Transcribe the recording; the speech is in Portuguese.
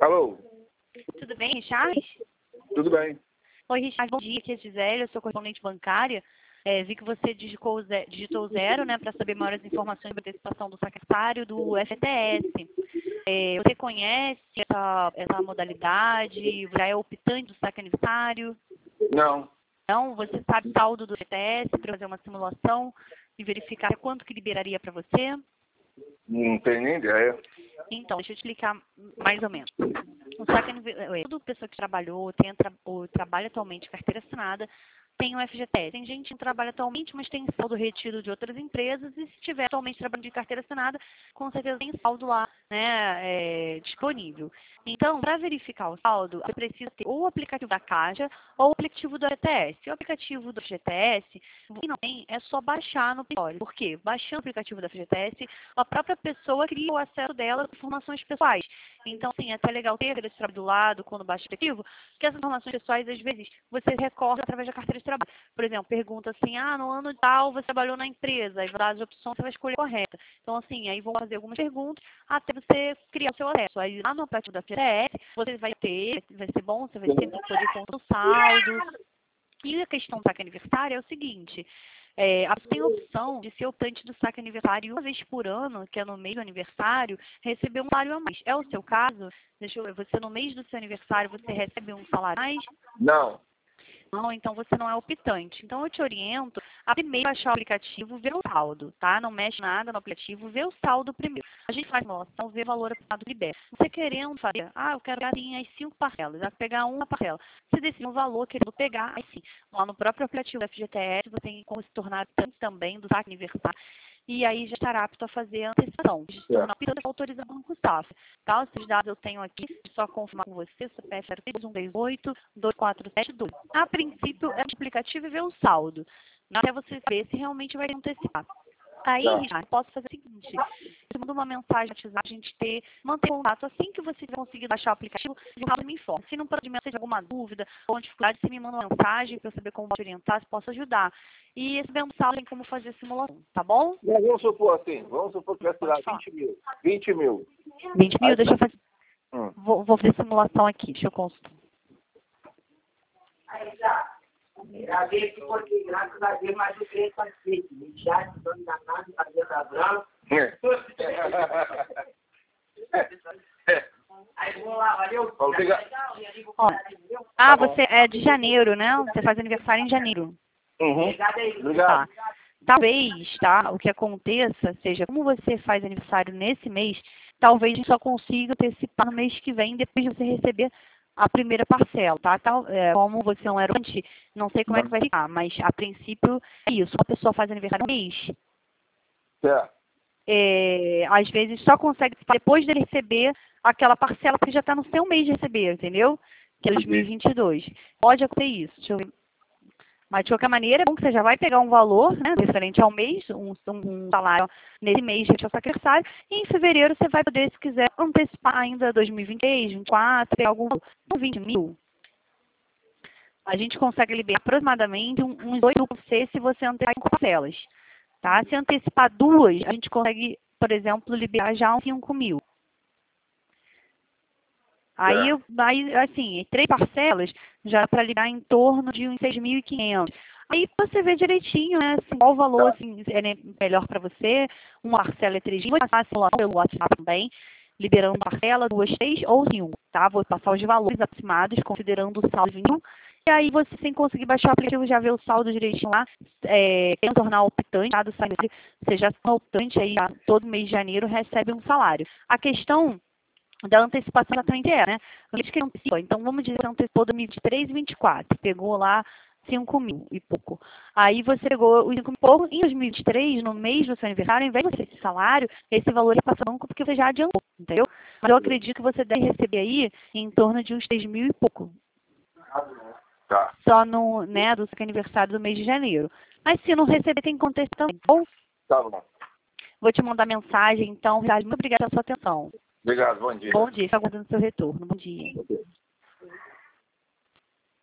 Alô? Tudo bem, Richard? Tudo bem. Oi, Richard, bom dia, aqui é Gisele, eu sou correspondente bancária. Vi que você digitou zero, né, para saber maiores informações sobre a antecipação do saque do FGTS. Você conhece essa modalidade? Já é optante do saque aniversário? Não. Não, você sabe o saldo do FGTS para fazer uma simulação e verificar quanto que liberaria para você? Não tenho nem ideia. Então, deixa eu te explicar mais ou menos. O saque aniversário, toda pessoa que trabalhou, ou trabalha atualmente carteira assinada, tem o FGTS. Tem gente que não trabalha atualmente, mas tem saldo retido de outras empresas, e se estiver atualmente trabalhando de carteira assinada, com certeza tem saldo lá, né, disponível. Então, para verificar o saldo, você precisa ter ou o aplicativo da Caixa ou o aplicativo do FGTS. O aplicativo do FGTS, se não tem, é só baixar no Play. Por quê? Baixando o aplicativo da FGTS, a própria pessoa cria o acesso dela às informações pessoais. Então, sim, é até legal ter esse trabalho do lado, quando baixa o aplicativo, porque essas informações pessoais, às vezes, você recorre através da carteira de trabalho. Por exemplo, pergunta assim, no ano tal você trabalhou na empresa, aí vai dar as opções, você vai escolher a correta. Então, assim, aí vão fazer algumas perguntas até você criar o seu acesso. Aí, lá no aplicativo da FGTS, você vai ser bom, você vai sempre poder contar os saldos. E a questão do saque aniversário é o seguinte, você tem a opção de ser optante do saque aniversário uma vez por ano, que é no mês do aniversário, receber um salário a mais. É o seu caso? Deixa eu ver, você no mês do seu aniversário, você recebe um salário a mais? Não. Não, então você não é optante. Então eu te oriento a primeiro baixar o aplicativo, ver o saldo, tá? Não mexe nada no aplicativo, vê o saldo primeiro. A gente faz simulação, vê o valor aplicado e libera. Você querendo fazer, eu quero pegar assim, as 5 parcelas, vai pegar uma parcela. Você decide um valor querendo pegar, aí sim, lá no próprio aplicativo da FGTS, você tem como se tornar optante também do saque aniversário. E aí já estará apto a fazer a antecipação. De se tornar optante autorizado no CUSAF. Tá? Esses dados eu tenho aqui, só confirmar com você, CPF 138-2472. A princípio, é o aplicativo e ver o saldo, até você ver se realmente vai antecipar. Aí, Richard, posso fazer o seguinte, eu mando uma mensagem no WhatsApp, a gente manter contato. Assim que você conseguir baixar o aplicativo, você me informa. Se não pode me ter alguma dúvida ou dificuldade, você me manda uma mensagem para eu saber como te orientar, se posso ajudar. E esse mensal tem como fazer a simulação, tá bom? Vamos supor assim, que tivesse lá 20 mil. 20 mil. 20 mil, deixa eu fazer. Hum. Vou fazer simulação aqui, deixa eu consultar. Aí já, a vez que porque graças a Deus, mais do que pode ser, já estudando na casa, fazendo a branca. Aí vamos lá, valeu? Você é de janeiro, né? Você faz aniversário em janeiro. Obrigado aí. Obrigado. Talvez, tá? O que aconteça seja, como você faz aniversário nesse mês, talvez a gente só consiga antecipar no mês que vem, depois de você receber a primeira parcela, tá? Como você não era antes, não sei como é que vai ficar, mas a princípio é isso. Uma pessoa faz aniversário no mês, Certo. às vezes só consegue depois dele receber aquela parcela que já está no seu mês de receber, entendeu? Que é 2022. Pode acontecer isso. Deixa eu ver. Mas, de qualquer maneira, é bom que você já vai pegar um valor, né, referente ao mês, um salário nesse mês de seu aniversário, e em fevereiro você vai poder, se quiser, antecipar ainda 2023, 2024, algum valor. 20 mil. A gente consegue liberar aproximadamente uns 8 mil você se você antecipar em parcelas. Tá? Se antecipar 2, a gente consegue, por exemplo, liberar já uns 5 mil. Aí, assim, 3 parcelas já dá para liberar em torno de uns 6.500. Aí você vê direitinho, né, assim, qual o valor assim, é melhor para você. Uma parcela é 3 mil, vou passar a simulação pelo WhatsApp também, liberando parcela, 2, 3 ou 5, tá? Vou passar os valores aproximados, considerando o saldo de 1. E aí você, sem conseguir baixar o aplicativo, já vê o saldo direitinho lá, quer tornar optante, tá? Você já é optante, aí todo mês de janeiro recebe um salário. A questão da antecipação exatamente né? Que antecipa. Então, vamos dizer que antecipou 2023 e 2024. Pegou lá 5 mil e pouco. Aí você pegou os 5 mil e pouco. Em 2023, no mês do seu aniversário, ao invés de você esse salário, esse valor é para banco porque você já adiantou, entendeu? Mas eu acredito que você deve receber aí em torno de uns 3 mil e pouco. Tá. Só no, né, do seu aniversário do mês de janeiro. Mas se não receber, tem que contestar também. Bom, Tá bom. vou te mandar mensagem, então, muito obrigada pela sua atenção. Obrigado, bom dia. Bom dia, estou aguardando seu retorno. Bom dia.